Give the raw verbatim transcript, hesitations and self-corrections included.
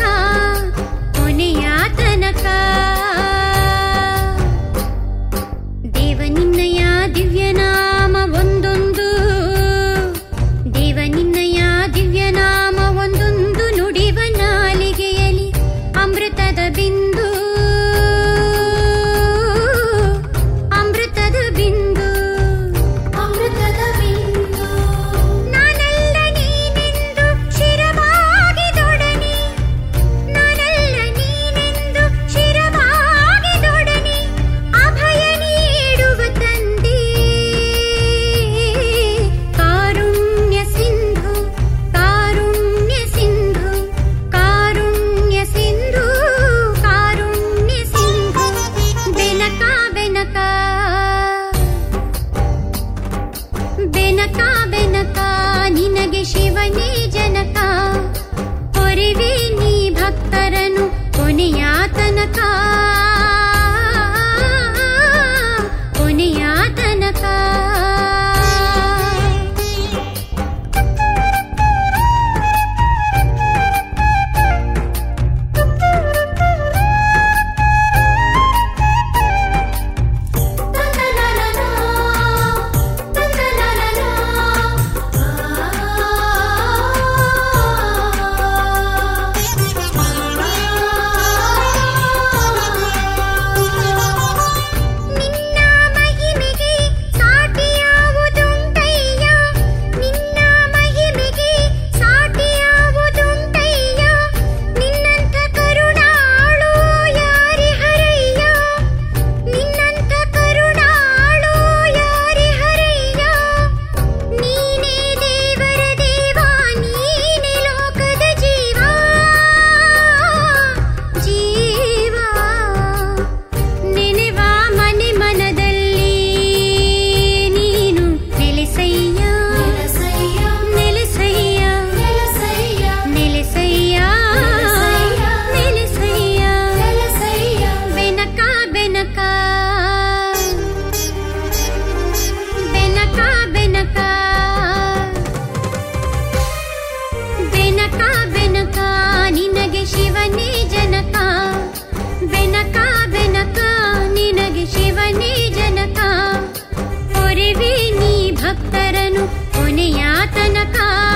ಕೊನೆಯ ತನಕ. ದೇವ ನಿನ್ನಯ ದಿವ್ಯನಾಮ ಒಂದೊಂದು, ದೇವ ನಿನ್ನಯ ದಿವ್ಯನಾಮ ಒಂದೊಂದು ನುಡಿವ ನಾಲಿಗೆಯಲ್ಲಿ ಅಮೃತದ ಬಿಂದು, ಅಮೃತದ ಬಿಂದು, ಅಮೃತದ ಬಿಂದು. ನಾನಲ್ಲ ನೀನೆಂದು ಶಿರವಾಗಿದೊಡನೆ, ನಾನಲ್ಲ ನೀನೆಂದು ಶಿರವಾಗಿದೊಡನೆ ಅಭಯ ನೀಡುವ ತಂದೆ. ಕಾರುಣ್ಯ ಸಿಂಧು, ಕಾರುಣ್ಯ ಸಿಂಧು, ಕಾರುಣ್ಯ ಸಿಂಧು, ಕಾರುಣ್ಯ ಸಿಂಧು. ಬೆನಕ ಬೆನಕ ಬೆನಕ ಬೆನಕ ನಿನಗೆ ಶಿವನೇ ಜನಕ. ಕೊರಿವೆ ನೀ ಭಕ್ತರನು ಕೊನೆಯ ತನಕ, ಕೊನೆಯ ತನಕ. ನಿನ್ನ ಮಹಿಮೆಗೆ ಸಾಟಿಯಾವುದುಂಟಯ್ಯ, ನಿನ್ನ ಮಹಿಮೆಗೆ ಸಾಟಿಯಾವುದುಂಟಯ್ಯ. ನಿನ್ನಂಥ ಕರುಣಾಳು ಯಾರಿ ಹರಯ್ಯ, ನಿನ್ನಂಥ ಕರುಣಾಳು ಯಾರಿ ಹರಯ್ಯ. ನೀನೇ ದೇವರ ದೇವ, ನೀನೇ ಲೋಕದ ಜೀವ, ಜೀವ. ನೆನೆವ ಮನೆ ಮನದಲ್ಲಿ ನೀನು ನೆಲೆಸಯ್ಯ, ನೆಲೆಸಯ್ಯ, ನೆಲೆಸಯ್ಯ, ನೆಲೆಸಯ್ಯ. ಬೆನಕ ಬೆನಕ ಬೆನಕ ಬೆನಕ ಬೆನಕ ಬೆನಕ ನಿನಗೆ ಶಿವನೇ ಜನಕ. ಬೆನಕ ಬೆನಕ ನಿನಗೆ ಶಿವನೇ ಜನಕ. ಕೊರಿವೆ ನೀ ಭಕ್ತರನು ಕೊನೆಯ ತನಕ.